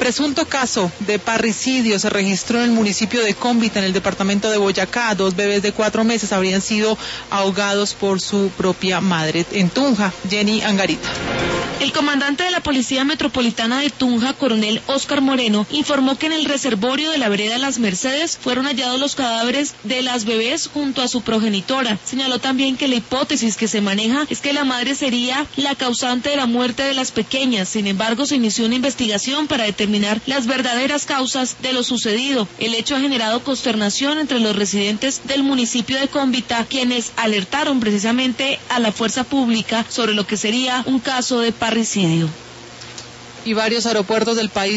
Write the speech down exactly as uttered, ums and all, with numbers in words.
presunto caso de parricidio se registró en el municipio de Cómbita, en el departamento de Boyacá. Dos bebés de cuatro meses habrían sido ahogados por su propia madre. En Tunja, Jenny Angarita. El comandante de la Policía Metropolitana de Tunja, coronel Óscar Moreno, informó que en el reservorio de la vereda Las Mercedes fueron hallados los cadáveres de las bebés junto a su progenitora. Señaló también que la hipótesis que se maneja es que la madre sería la causante de la muerte de las pequeñas. Sin embargo, se inició una investigación para determinar las verdaderas causas de lo sucedido. El hecho ha generado consternación entre los residentes del municipio de Cómbita, quienes alertaron precisamente a la fuerza pública sobre lo que sería un caso de parricidio. Y varios aeropuertos del país